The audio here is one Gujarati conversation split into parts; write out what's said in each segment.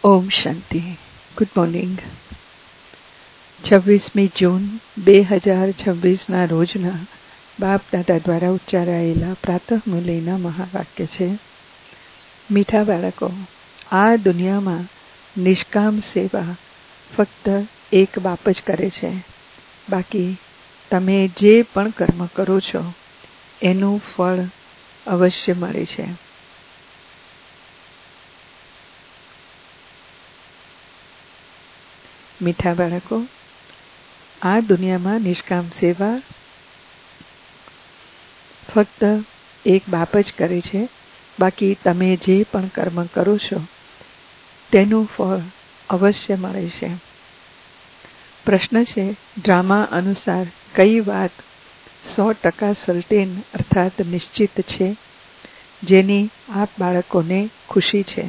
ઓમ શાંતિ. Good morning. 26મી જૂન 2026ના રોજના બાપ દાદા દ્વારા ઉચ્ચારાયેલા પ્રાતઃ મુરલીના મહાવાક્ય છે. મીઠા બાળકો, આ દુનિયામાં નિષ્કામ સેવા ફક્ત એક બાપ જ કરે છે. બાકી તમે જે પણ કર્મ કરો છો એનું ફળ અવશ્ય મળે છે. મીઠા બાળકો, આ દુનિયામાં નિષ્કામ સેવા ફક્ત એક બાપ જ કરે છે. બાકી તમે જે પણ કર્મ કરો છો તેનું ફળ અવશ્ય મળે છે. પ્રશ્ન છે, ડ્રામા અનુસાર કઈ વાત 100% સર્ટેન અર્થાત નિશ્ચિત છે, જેની આપ બાળકોને ખુશી છે?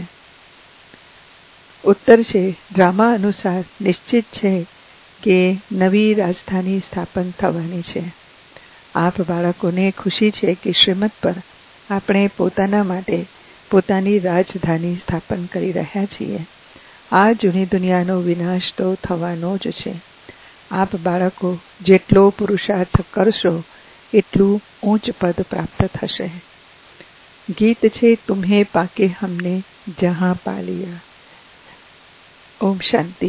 ઉત્તર છે, ડ્રામા અનુસાર નિશ્ચિત છે કે નવી રાજધાની સ્થાપન થવાની છે. આપ બાળકોને ખુશી છે કે શ્રીમત પર આપણે પોતાના માટે પોતાની રાજધાની સ્થાપન કરી રહ્યા છીએ. આ જૂની દુનિયાનો વિનાશ તો થવાનો જ છે. આપ બાળકો જેટલો પુરુષાર્થ કરશો એટલું ઊંચ પદ પ્રાપ્ત થશે. ગીત છે, તુમ્હે પાકે હમને જહાં પા લિયા. ઓમ શાંતિ.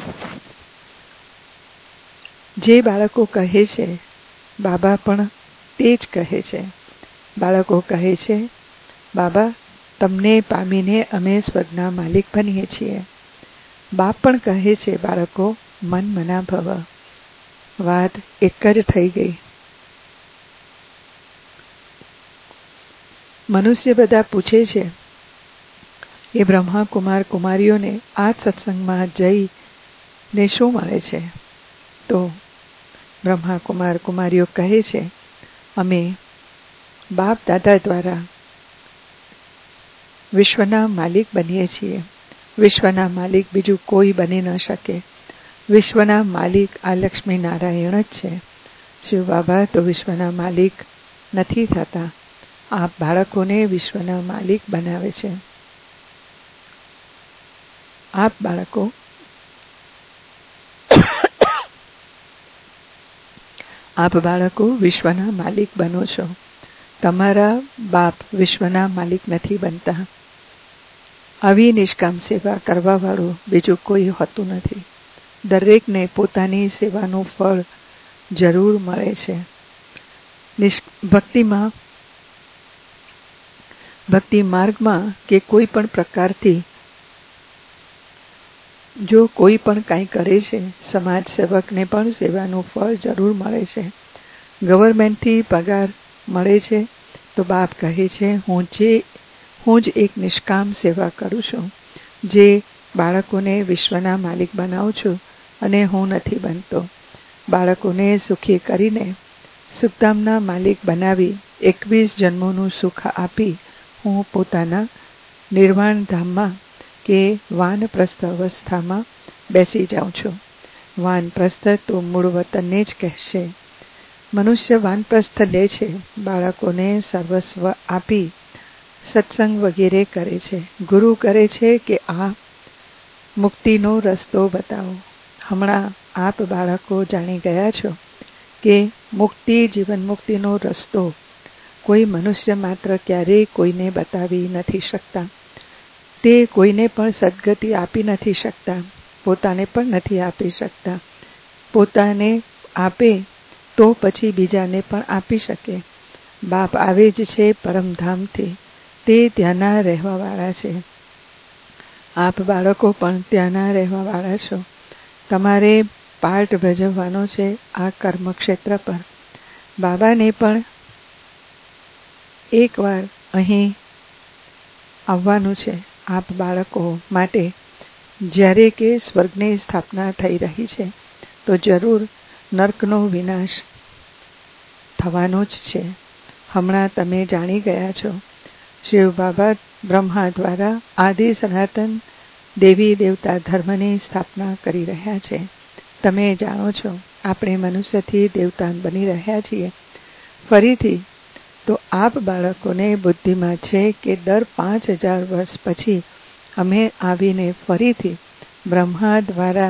જે બાળકો કહે છે, બાબા પણ તે જ કહે છે. બાળકો કહે છે, બાબા તમને પામીને અમે સ્વર્ગના માલિક બનીએ છીએ. બાપ પણ કહે છે, બાળકો મન મના ભવ. વાત એક જ થઈ ગઈ. મનુષ્ય બધા પૂછે છે, એ બ્રહ્મા કુમાર કુમારીઓને આ સત્સંગમાં જઈને શું મળે છે? તો બ્રહ્મા કુમાર કુમારીઓ કહે છે, અમે બાપ દાદા દ્વારા વિશ્વના માલિક બનીએ છીએ. વિશ્વના માલિક બીજું કોઈ બની ન શકે. વિશ્વના માલિક આ લક્ષ્મી નારાયણ જ છે. શિવ બાબા તો વિશ્વના માલિક નથી થતા. આ બાળકોને વિશ્વના માલિક બનાવે છે. આપ બાળકો વિશ્વના માલિક બનો છો. તમારા બાપ વિશ્વના માલિક નથી બનતા. આવી નિષ્કામ સેવા કરવા વાળું બીજું કોઈ હોતું નથી. દરેકને પોતાની સેવાનું ફળ જરૂર મળે છે. ભક્તિ માર્ગમાં કે કોઈ પણ પ્રકારથી જો કોઈ પણ કાંઈ કરે છે, સમાજ સેવકને પણ સેવાનું ફળ જરૂર મળે છે. ગવર્મેન્ટથી પગાર મળે છે તો બાપ કહે છે, હું જ એક નિષ્કામ સેવા કરું છું, જે બાળકોને વિશ્વના માલિક બનાવું છું અને હું નથી બનતો. બાળકોને સુખી કરીને સુખધામના માલિક બનાવી 21 જન્મોનું સુખ આપી હું પોતાના નિર્વાણ ધામમાં કે વાનપ્રસ્થ અવસ્થામાં બેસી જાઉં છું. વાનપ્રસ્થ તો મૂળ વતનને જ કહેશે. મનુષ્ય વાનપ્રસ્થ લે છે, બાળકોને સર્વસ્વ આપી સત્સંગ વગેરે કરે છે. ગુરુ કરે છે કે આ મુક્તિનો રસ્તો બતાવો. હમણાં આપ બાળકો જાણી ગયા છો કે મુક્તિ, જીવન મુક્તિનો રસ્તો કોઈ મનુષ્ય માત્ર ક્યારેય કોઈને બતાવી નથી શકતા. તે કોઈને પણ સદગતિ આપી નથી શકતા. પોતાને પણ નથી આપી શકતા. પોતાને આપે તો પછી બીજાને પણ આપી શકે. બાપ આવે જ છે પરમધામથી. તે ત્યાંના રહેવાવાળા છે. આપ બાળકો પણ ત્યાંના રહેવાવાળા છો. તમારે પાર્ટ ભજવવાનો છે આ કર્મક્ષેત્ર પર. બાબાને પણ એકવાર અહીં આવવાનું છે. આપ બાળકો માટે જ્યારે કે સ્વર્ગની સ્થાપના થઈ રહી છે તો જરૂર નર્કનો વિનાશ થવાનો જ છે. હમણાં તમે જાણી ગયા છો. શિવ બાબા બ્રહ્મા દ્વારા આદિ સનાતન દેવી દેવતા ધર્મની સ્થાપના કરી રહ્યા છે. તમે જાણો છો આપણે મનુષ્યથી દેવતા બની રહ્યા છીએ ફરીથી. તો આપ બાળકોને બુદ્ધિમાં છે કે દર 5000 વર્ષ પછી અમે આવીને ફરીથી બ્રહ્મા દ્વારા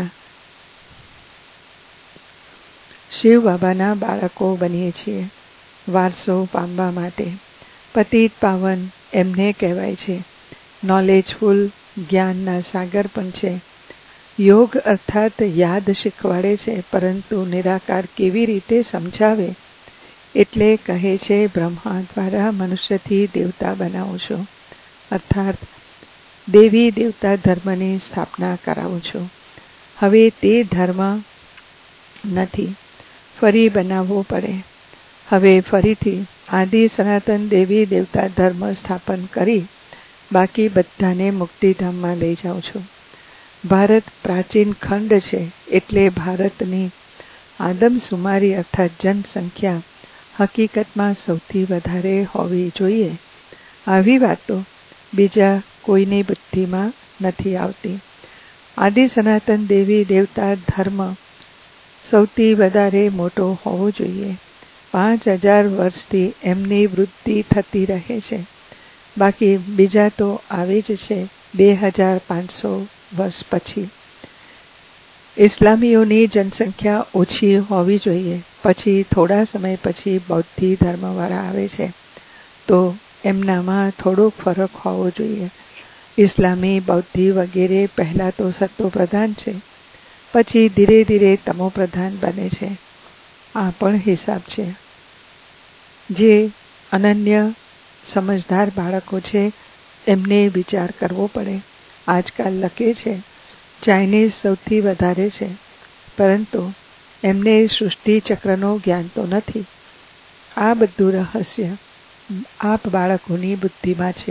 શિવ બાબાના બાળકો બનીએ છીએ. વારસો પામવા માટે પતિત પાવન એમને કહેવાય છે. નોલેજફુલ જ્ઞાનના સાગર પણ છે. યોગ અર્થાત યાદ શીખવાડે છે, પરંતુ નિરાકાર કેવી રીતે સમજાવે એટલે કહે છે બ્રહ્મા દ્વારા મનુષ્યથી દેવતા બનાવું છું, અર્થાત દેવી દેવતા ધર્મની સ્થાપના કરાવું છું. હવે તે ધર્મ નથી, ફરી બનાવવો પડે. હવે ફરીથી આદિ સનાતન દેવી દેવતા ધર્મ સ્થાપન કરી બાકી બધાને મુક્તિધામમાં લઈ જાઉં છું. ભારત પ્રાચીન ખંડ છે, એટલે ભારતની આદમશુમારી અર્થાત જનસંખ્યા હકીકતમાં સૌથી વધારે હોવી જોઈએ. આવી વાતો બીજા કોઈની બુદ્ધિમાં નથી આવતી. આદિ સનાતન દેવી દેવતા ધર્મ સૌથી વધારે મોટો હોવો જોઈએ. 5000 વર્ષથી એમની વૃદ્ધિ થતી રહે છે. બાકી બીજા તો આવે જ છે 2500 વર્ષ પછી. ઇસ્લામીઓની જનસંખ્યા ઓછી હોવી જોઈએ. પછી થોડા સમય પછી બૌદ્ધ ધર્મવાળા આવે છે, તો એમનામાં થોડોક ફરક હોવો જોઈએ. ઇસ્લામી, બૌદ્ધ વગેરે પહેલા તો સત્વપ્રધાન છે, પછી ધીરે ધીરે તમોપ્રધાન બને છે. આ પણ હિસાબ છે. જે અનન્ય સમજદાર બાળકો છે એમને વિચાર કરવો પડે. આજકાલ લખે છે ચાઇનીઝ સૌથી વધારે છે, પરંતુ એમને સૃષ્ટિ ચક્રનું જ્ઞાન તો નથી. આ બધું રહસ્ય આપ બાળકોની બુદ્ધિમાં છે.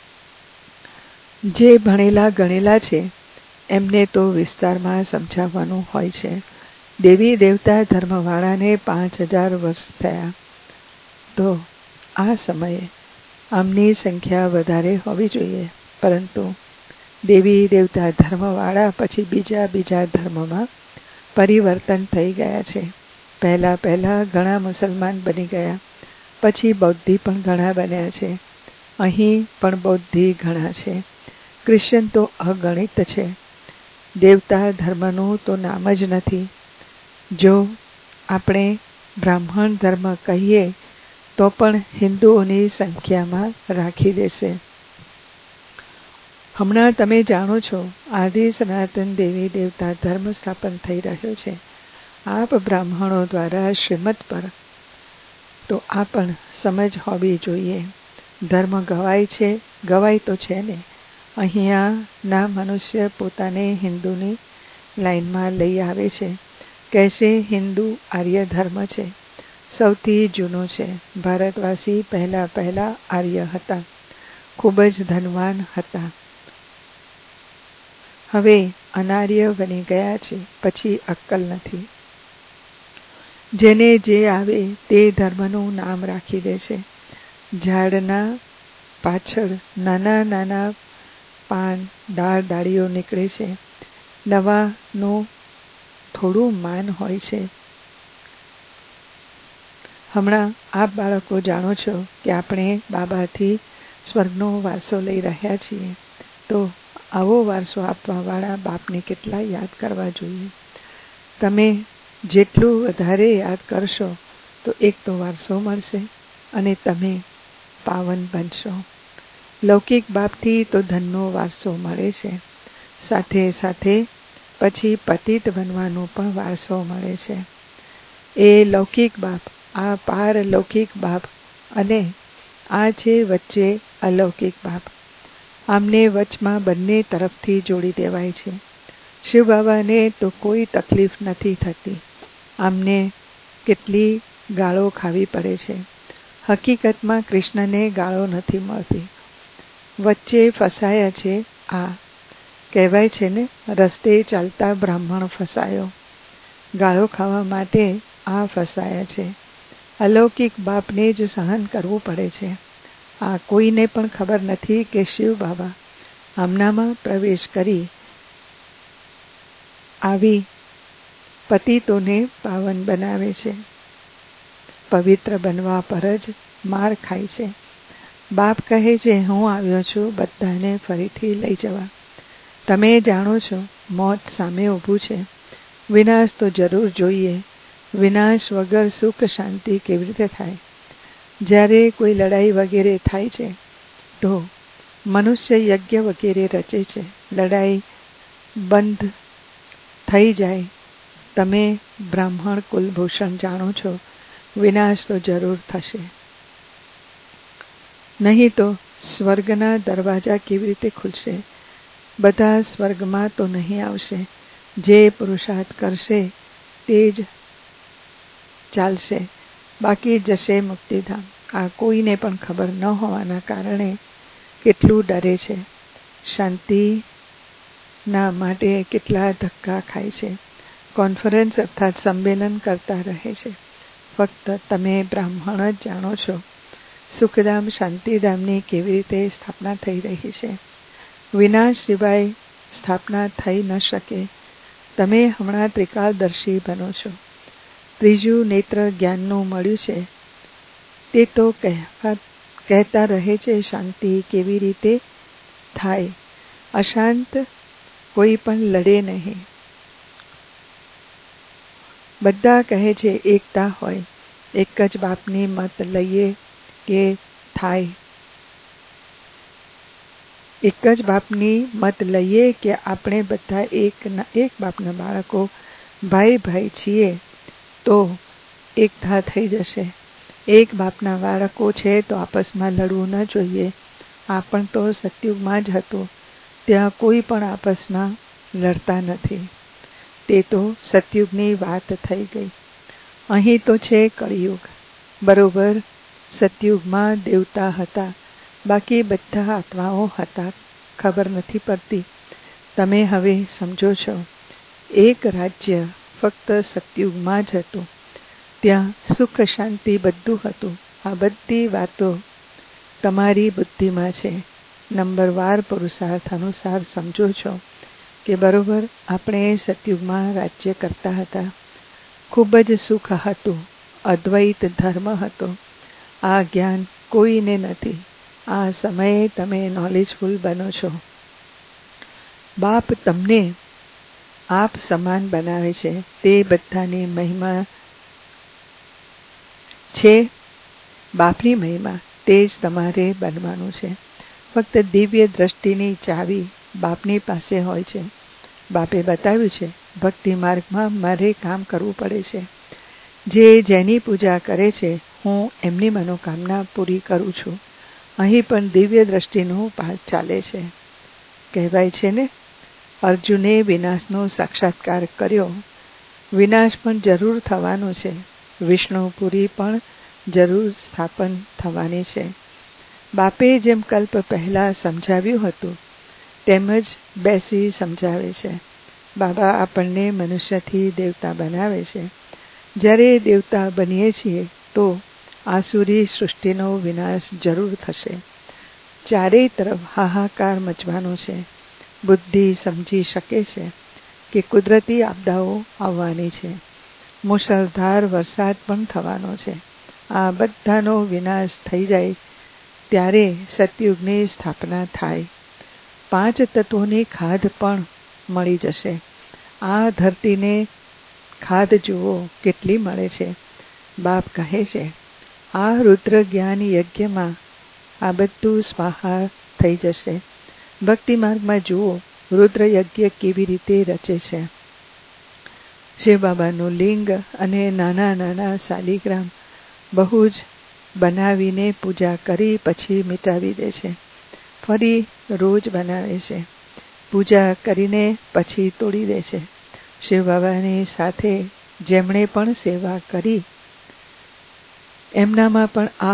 જે ભણેલા ગણેલા છે એમને તો વિસ્તારમાં સમજાવવાનું હોય છે. દેવી દેવતા ધર્મવાળાને 5000 વર્ષ થયા, તો આ સમયે આમની સંખ્યા વધારે હોવી જોઈએ. પરંતુ દેવી દેવતા ધર્મવાળા પછી બીજા ધર્મમાં પરિવર્તન થઈ ગયા છે. પહેલા ઘણા મુસલમાન બની ગયા, પછી બૌદ્ધી પણ ઘણા બન્યા છે. અહીં પણ બૌદ્ધી ઘણા છે. ક્રિશ્ચન તો અગણિત છે. દેવતા ધર્મનું તો નામ જ નથી. જો આપણે બ્રાહ્મણ ધર્મ કહીએ તો પણ હિન્દુઓની સંખ્યામાં રાખી દેશે. હમણાં તમે જાણો છો આદિ સનાતન દેવી દેવતા ધર્મ સ્થાપન થઈ રહ્યો છે આપ બ્રાહ્મણો દ્વારા શ્રીમત પર. તો આ પણ સમજ હોવી જોઈએ. ધર્મ ગવાય તો છે ને. અહીંયા ના મનુષ્ય પોતાને હિન્દુની લાઈનમાં લઈ આવે છે. કહેશે હિન્દુ આર્ય ધર્મ છે, સૌથી જૂનો છે. ભારતવાસી પહેલા આર્ય હતા, ખૂબ જ ધનવાન હતા. હવે અનાર્ય બની ગયા છે, પછી અક્કલ નથી. જેને જે આવે તે ધર્મનું નામ રાખી દે છે. ઝાડના પાછળ નાના પાન ડાળીઓ નીકળે છે. નવાનું થોડું માન હોય છે. હમણાં આપ બાળકો જાણો છો કે આપણે બાબાથી સ્વર્ગનો વારસો લઈ રહ્યા છીએ, તો આવો વારસો આપવાવાળા બાપને કેટલા યાદ કરવા જોઈએ. તમે જેટલું વધારે યાદ કરશો તો એક તો વારસો મળશે અને તમે પાવન બનશો. લૌકિક બાપથી તો ધનનો વારસો મળે છે, સાથે સાથે પછી પતિત બનવાનો પણ વારસો મળે છે. એ લૌકિક બાપ, આ પારલૌકિક બાપ, અને આ છે વચ્ચે અલૌકિક બાપ. આમને વચમાં બંને તરફથી જોડી દેવાય છે. શિવ બાબાને તો કોઈ તકલીફ નથી થતી. આમને કેટલી ગાળો ખાવી પડે છે. હકીકતમાં કૃષ્ણને ગાળો નથી મળતી. વચ્ચે ફસાયા છે. આ કહેવાય છે ને, રસ્તે ચાલતા બ્રાહ્મણ ફસાયો. ગાળો ખાવા માટે આ ફસાયા છે. અલૌકિક બાપને જ સહન કરવું પડે છે. આ કોઈને પણ ખબર નથી કે શિવ બાબા આમનામાં પ્રવેશ કરી આવી પતિતોને પાવન બનાવે છે. પવિત્ર બનવા પર જ માર ખાય છે. બાપ કહે છે હું આવ્યો છું બધાને ફરીથી લઈ જવા. તમે જાણો છો મોત સામે ઊભું છે. વિનાશ તો જરૂર જોઈએ. વિનાશ વગર સુખ શાંતિ કેવી રીતે થાય? જ્યારે કોઈ લડાઈ વગેરે થાય છે તો મનુષ્ય યજ્ઞ વગેરે રચે છે. લડાઈ બંધ થઈ જાય. તમે બ્રાહ્મણ કુલભૂષણ જાણો છો વિનાશ તો જરૂર થશે. નહીં તો સ્વર્ગના દરવાજા કેવી રીતે ખુલશે? બધા સ્વર્ગમાં તો નહીં આવશે. જે પુરુષાર્થ કરશે તે જ ચાલશે, બાકી જશે મુક્તિધામ. આ કોઈને પણ ખબર ન હોવાના કારણે કેટલું ડરે છે. શાંતિના માટે કેટલા ધક્કા ખાય છે. કોન્ફરન્સ અર્થાત સંમેલન કરતા રહે છે. ફક્ત તમે બ્રાહ્મણ જ જાણો છો સુખધામ શાંતિધામની કેવી રીતે સ્થાપના થઈ રહી છે. વિનાશ સિવાય સ્થાપના થઈ ન શકે. તમે હમણાં ત્રિકાળદર્શી બનો છો. ત્રીજું નેત્ર જ્ઞાનનું મળ્યું છે તે તો કહેતા રહે છે શાંતિ કેવી રીતે થાય. અશાંત કોઈ પણ લડે નહીં. બધા કહે છે એકતા હોય. એક જ બાપની મત લઈએ કે થાય. એક જ બાપની મત લઈએ કે આપણે બધા એક બાપના બાળકો ભાઈ ભાઈ છીએ તો એકતા થઈ જશે. એક બાપના બાળકો છે તો આપસમાં લડવું ન જોઈએ. આ પણ તો સતયુગમાં જ હતું. ત્યાં કોઈ પણ આપસમાં લડતા નથી. તે તો સતયુગની વાત થઈ ગઈ. અહીં તો છે કળિયુગ. બરોબર સતયુગમાં દેવતા હતા, બાકી બધા આત્માઓ હતા. ખબર નથી પડતી. તમે હવે સમજો છો. એક રાજ્ય ફક્ત સતયુગમાં જ હતું. ત્યાં સુખ શાંતિ બધું હતું. આ બધી વાતો તમારી બુદ્ધિમાં છે. નંબરવાર પુરુષાર્થ અનુસાર સમજો છો કે બરોબર આપણે સતયુગમાં રાજ્ય કરતા હતા. ખૂબ જ સુખ હતું. અદ્વૈત ધર્મ હતો. આ જ્ઞાન કોઈને નથી. આ સમયે તમે નોલેજફુલ બનો છો. બાપ તમને આપ સમાન બનાવે છે. તે બધાની મહિમા છે. બાપની મહિમા તે જ તમારે બનવાનું છે. ફક્ત દિવ્ય દ્રષ્ટિની ચાવી બાપની પાસે હોય છે. બાપે બતાવ્યું છે ભક્તિ માર્ગમાં મારે કામ કરવું પડે છે. જેની પૂજા કરે છે હું એમની મનોકામના પૂરી કરું છું. અહીં પણ દિવ્ય દ્રષ્ટિનું પાઠ ચાલે છે. કહેવાય છે ને અર્જુને વિનાશનો સાક્ષાત્કાર કર્યો. વિનાશ પણ જરૂર થવાનો છે. વિષ્ણુપુરી પણ જરૂર સ્થાપન થવાની છે. બાપે જેમ કલ્પ પહેલા સમજાવ્યું હતું તેમ જ બેસી સમજાવે છે. બાબા આપણને મનુષ્યથી દેવતા બનાવે છે. જ્યારે દેવતા બનીએ છીએ તો આસુરી સૃષ્ટિનો વિનાશ જરૂર થશે. ચારેય તરફ હાહાકાર મચવાનો છે. બુદ્ધિ સમજી શકે છે કે કુદરતી આપદાઓ આવવાની છે. મુશળધાર વરસાદ પણ થવાનો છે. આ બધાનો વિનાશ થઈ જાય ત્યારે સતયુગની સ્થાપના થાય. 5 તત્વોની ખાધ પણ મળી જશે. આ ધરતીને ખાધ જુઓ કેટલી મળે છે. બાપ કહે છે આ રુદ્ર જ્ઞાન યજ્ઞમાં આ બધું સ્વાહા થઈ જશે. ભક્તિ માર્ગમાં જુઓ રુદ્ર યજ્ઞ કેવી રીતે રચે છે. શિવ બાબાનું લિંગ અને નાના નાના શાલિગ્રામ બહુ જ બનાવીને પૂજા કરી પછી મિટાવી દે છે. ફરી રોજ બનાવે છે. પૂજા કરીને પછી તોડી દે છે. શિવ બાબાની સાથે જેમણે પણ સેવા કરી એમનામાં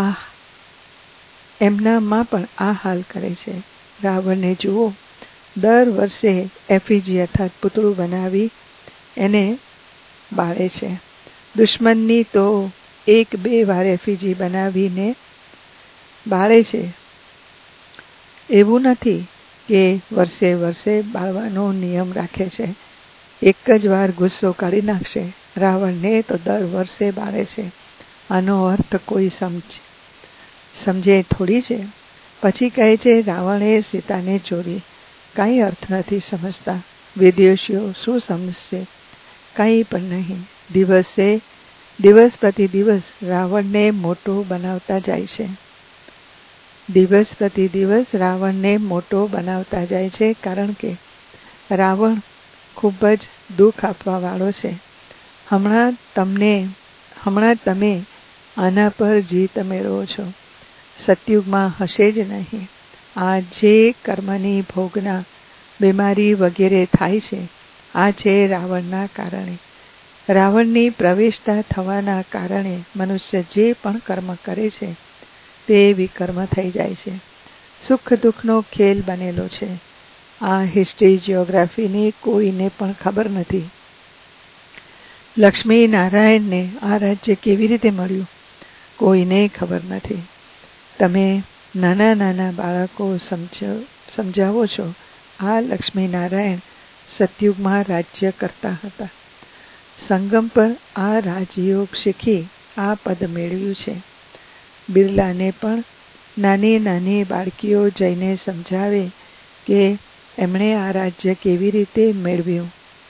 પણ આ હાલ કરે છે. રાવણને જુઓ દર વર્ષે એફિજી અર્થાત પુતળું બનાવી એને બાળે છે. દુશ્મનની તો 1-2 વાર એફિજી બનાવીને બાળે છે. એવું નથી કે વર્ષે વર્ષે બાળવાનો નિયમ રાખે છે. એક જ વાર ગુસ્સો કાઢી નાખશે. રાવણને તો દર વર્ષે બાળે છે. આનો અર્થ કોઈ સમજે થોડી છે. પછી કહે છે રાવણે સીતાને ચોરી. કાંઈ અર્થ નથી સમજતા. વિદેશીઓ શું સમજશે? કાંઈ પણ નહીં. દિવસ પ્રતિ દિવસ રાવણને મોટો બનાવતા જાય છે. દિવસ પ્રતિ દિવસ રાવણને મોટો બનાવતા જાય છે, કારણ કે રાવણ ખૂબ જ દુઃખ આપવા વાળો છે. હમણાં તમે આના પર જીત મેળવો છો. સતયુગમાં હશે જ નહીં. આ જે કર્મની ભોગના બીમારી વગેરે થાય છે, આ છે રાવણના કારણે. રાવણની પ્રવેશતા થવાના કારણે મનુષ્ય જે પણ કર્મ કરે છે તે વિકર્મ થઈ જાય છે. સુખ દુઃખનો ખેલ બનેલો છે. આ હિસ્ટ્રી જિયોગ્રાફીની કોઈને પણ ખબર નથી. લક્ષ્મી નારાયણને આ રાજ્ય કેવી રીતે મળ્યું? કોઈને ખબર નથી. તમે નાના બાળકો સમજાવો છો. આ લક્ષ્મી નારાયણ સતયુગમાં રાજ્ય કરતા હતા. સંગમ પર આ રાજયોગ શીખી આ પદ મેળવ્યું છે. બિરલાને પણ નાની બાળકીઓ જઈને સમજાવે કે એમણે આ રાજ્ય કેવી રીતે મેળવ્યું.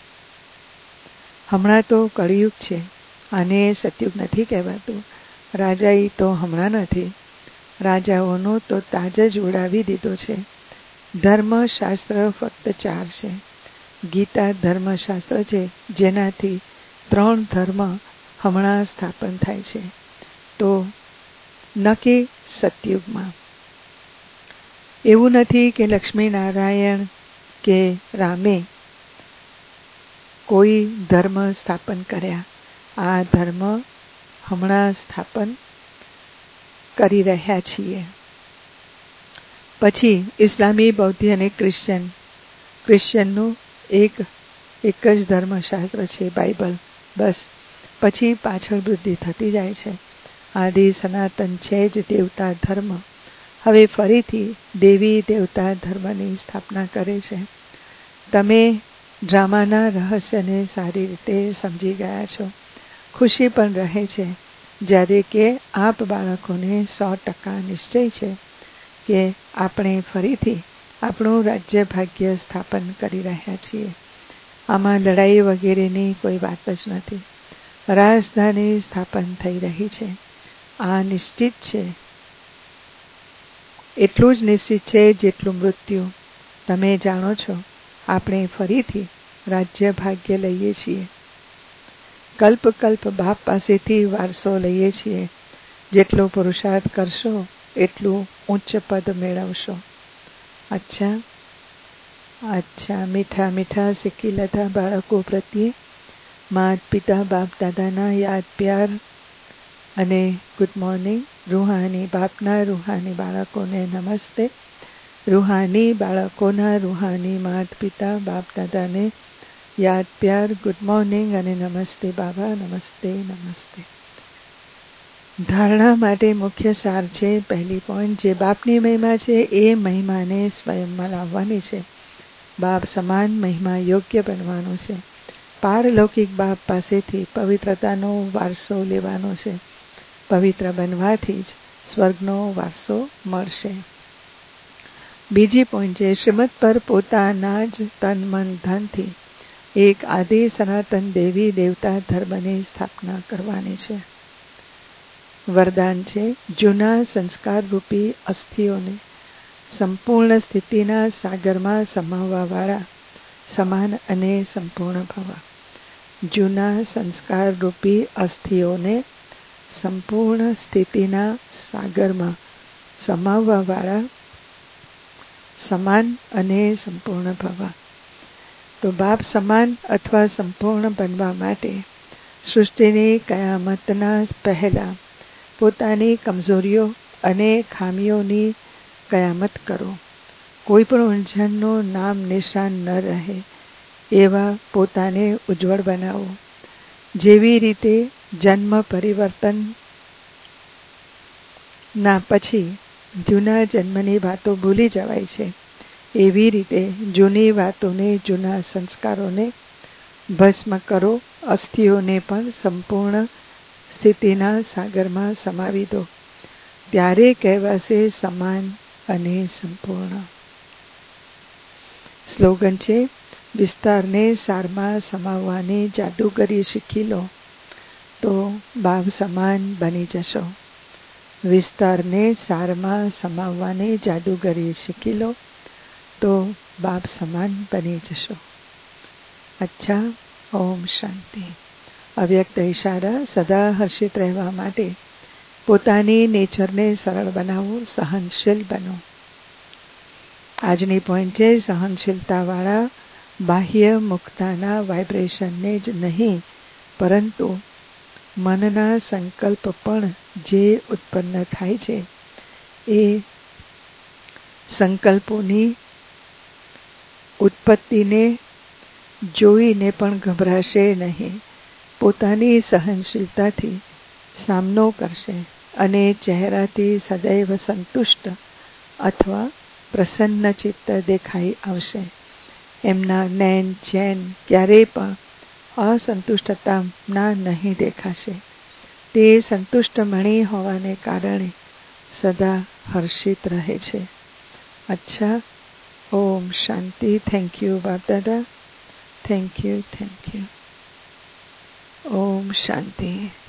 હમણાં તો કળિયુગ છે, આને સતયુગ નથી કહેવાતું. રાજાઈ તો હમણાં નથી. રાજાઓનો તો તાજ જ ઉડાવી દીધો છે. ધર્મશાસ્ત્ર ફક્ત 4 છે. ગીતા ધર્મશાસ્ત્ર છે, જેનાથી 3 ધર્મ હમણાં સ્થાપન થાય છે. તો નક્કી સતયુગમાં એવું નથી કે લક્ષ્મીનારાયણ કે રામે કોઈ ધર્મ સ્થાપન કર્યા. આ ધર્મ હમણાં સ્થાપન કરી રહ્યા છીએ. પછી ઇસ્લામી, બૌદ્ધ અને ક્રિશ્ચનનું એક જ ધર્મશાસ્ત્ર છે, બાઇબલ. બસ પછી પાછળ વૃદ્ધિ થતી જાય છે. આદિ સનાતન છે જ દેવતા ધર્મ. હવે ફરીથી દેવી દેવતા ધર્મની સ્થાપના કરે છે. તમે ડ્રામાના રહસ્યને સારી રીતે સમજી ગયા છો. ખુશી પણ રહે છે જ્યારે કે આપ બાળકોને 100% નિશ્ચય છે કે આપણે ફરીથી આપણું રાજ્ય ભાગ્ય સ્થાપન કરી રહ્યા છીએ. આમાં લડાઈ વગેરેની કોઈ વાત જ નથી. રાજધાની સ્થાપન થઈ રહી છે. આ નિશ્ચિત છે. એટલું જ નિશ્ચિત છે જેટલું મૃત્યુ. તમે જાણો છો, આપણે ફરીથી રાજ્ય ભાગ્ય લઈએ છીએ. કલ્પ બાપ પાસેથી વારસો લઈએ છીએ. જેટલો પુરુષાર્થ કરશો એટલું ઉચ્ચ પદ મેળવશો. અચ્છા મીઠા શીખી લેતા બાળકો પ્રત્યે માત પિતા બાપ દાદાના યાદ પ્યાર અને ગુડ મોર્નિંગ. રૂહાની બાપના રૂહાની બાળકોને નમસ્તે. રૂહાની બાળકોના રૂહાની માત પિતા બાપ દાદાને યાદ પ્યાર, ગુડ મોર્નિંગ અને નમસ્તે બાબા, નમસ્તે. ધારણા માટે મુખ્ય સાર છે. પહેલી પોઈન્ટ, જે બાપની મહિમા છે એ મહિમાને સ્વયંમાં લાવવાની છે. બાપ સમાન મહિમા યોગ્ય બનવાનું છે. પારલૌકિક બાપ પાસેથી પવિત્રતાનો વારસો લેવાનો છે. પવિત્ર બનવાથી જ સ્વર્ગનો વારસો મળશે. બીજી પોઈન્ટ છે, શ્રીમત પર પોતાના જ તન મન ધનથી એક આદિ સનાતન દેવી દેવતા ધર્મની સ્થાપના કરવાની છે. વરદાન છે, જૂના સંસ્કાર રૂપી અસ્થિઓને સંપૂર્ણ સ્થિતિના સાગરમાં સમાવવા વાળા સમાન અને સંપૂર્ણ ભવ. જૂના સંસ્કાર રૂપી અસ્થિઓને સંપૂર્ણ સ્થિતિના સાગરમાં સમાવવા વાળા સમાન અને સંપૂર્ણ ભવ. તો બાપ સમાન અથવા સંપૂર્ણ બનવા માટે સૃષ્ટિની કયામતના પહેલા પોતાની કમજોરીઓ અને ખામીઓની કયામત કરો. કોઈ પણ ઉલઝનનું નામ નિશાન ન રહે એવા પોતાને ઉજ્જવળ બનાવો. જેવી રીતે જન્મ પરિવર્તન ના પછી જૂના જન્મની વાતો ભૂલી જવાય છે, એવી રીતે જૂની વાતોને, જૂના સંસ્કારોને ભસ્મ કરો. અસ્થિઓને પણ સંપૂર્ણ સ્થિતિના સાગરમાં સમાવી દો. ત્યારે કહેવાશે સમાન અને સંપૂર્ણ. સ્લોગન છે, વિસ્તારને સારમાં સમાવવાની જાદુગરી શીખી લો તો બાપ સમાન બની જશો. વિસ્તારને સારમાં સમાવવાની જાદુગરી શીખી લો તો બાપ સમાન બની જશો. અચ્છા, ઓમ શાંતિ. અવ્યક્ત ઇશારા. સદા હર્ષિત રહેવા માટે પોતાની નેચરને સરળ બનાવો, સહનશીલ બનો. આજની પોઈન્ટ છે, સહનશીલતાવાળા બાહ્ય મુક્તાના વાઇબ્રેશનને જ નહીં પરંતુ મનના સંકલ્પ પણ જે ઉત્પન્ન થાય છે એ સંકલ્પોની ઉત્પત્તિને જોઈને પણ ગભરાશે નહીં. પોતાની સહનશીલતાથી સામનો કરશે અને ચહેરાથી સદૈવ સંતુષ્ટ અથવા પ્રસન્ન ચિત્ત દેખાઈ આવશે. એમના નૈન ચેન ક્યારેય પણ અસંતુષ્ટતાના નહીં દેખાશે. તે સંતુષ્ટ મણી હોવાને કારણે સદા હર્ષિત રહે છે. અચ્છા, ઓમ શાંતિ. Thank you Bap Dada. Thank you. ઓમ શાંતિ.